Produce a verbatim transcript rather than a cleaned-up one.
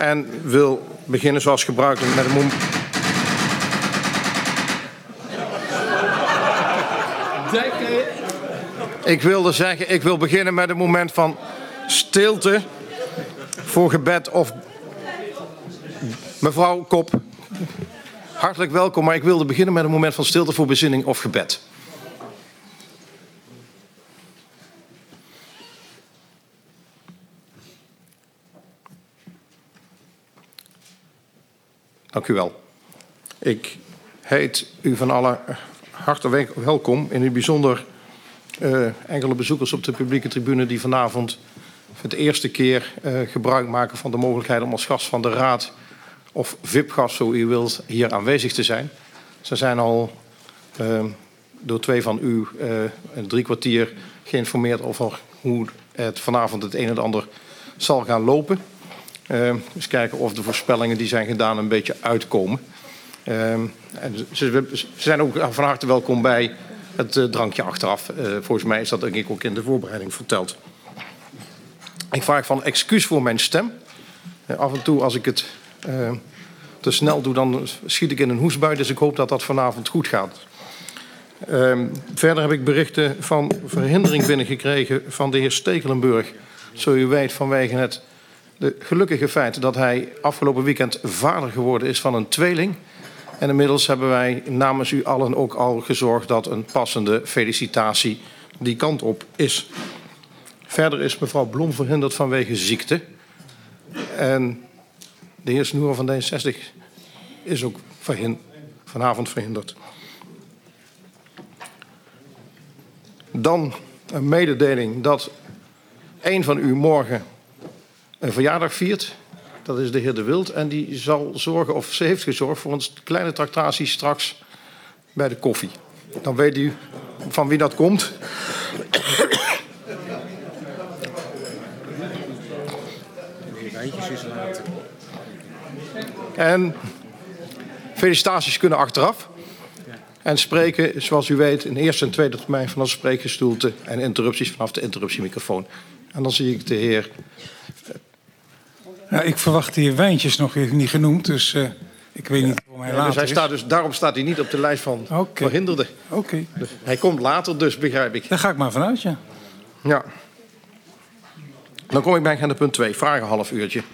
En wil beginnen zoals gebruikelijk met een moment. Ik wilde zeggen, ik wil beginnen met een moment van stilte voor gebed of... Mevrouw Kop, hartelijk welkom, maar ik wilde beginnen met een moment van stilte voor bezinning of gebed. Dank u wel. Ik heet u van alle harte welkom, in het bijzonder uh, enkele bezoekers op de publieke tribune die vanavond voor de eerste keer uh, gebruik maken van de mogelijkheid om als gast van de Raad of V I P-gast, zo u wilt, hier aanwezig te zijn. Ze zijn al uh, door twee van u uh, een drie kwartier geïnformeerd over hoe het vanavond het een en het ander zal gaan lopen. Uh, eens kijken of de voorspellingen die zijn gedaan een beetje uitkomen. Uh, en ze, ze zijn ook van harte welkom bij het uh, drankje achteraf. Uh, volgens mij is dat denk ik ook in de voorbereiding verteld. Ik vraag van excuus voor mijn stem. Uh, af en toe als ik het uh, te snel doe, dan schiet ik in een hoestbui. Dus ik hoop dat dat vanavond goed gaat. Uh, verder heb ik berichten van verhindering binnengekregen van de heer Stekelenburg. Zo u weet, vanwege het de gelukkige feit dat hij afgelopen weekend vader geworden is van een tweeling. En inmiddels hebben wij namens u allen ook al gezorgd dat een passende felicitatie die kant op is. Verder is mevrouw Blom verhinderd vanwege ziekte. En de heer Snoer van D zestig is ook verhind, vanavond verhinderd. Dan een mededeling dat een van u morgen een verjaardag viert. Dat is de heer De Wild. En die zal zorgen, of ze heeft gezorgd, voor een kleine tractatie straks bij de koffie. Dan weet u van wie dat komt. En felicitaties kunnen achteraf. En spreken, zoals u weet, in eerste en tweede termijn vanaf de spreekgestoelte en interrupties vanaf de interruptiemicrofoon. En dan zie ik de heer... Ja, ik verwacht de heer Wijntjes nog even niet genoemd, dus uh, ik weet niet waarom hij ja, later dus hij is. Staat dus, daarom staat hij niet op de lijst van okay. verhinderden. Oké. Okay. Dus hij komt later dus, begrijp ik. Daar ga ik maar vanuit, ja. Ja. Dan kom ik bij agenda punt twee, vragen half uurtje.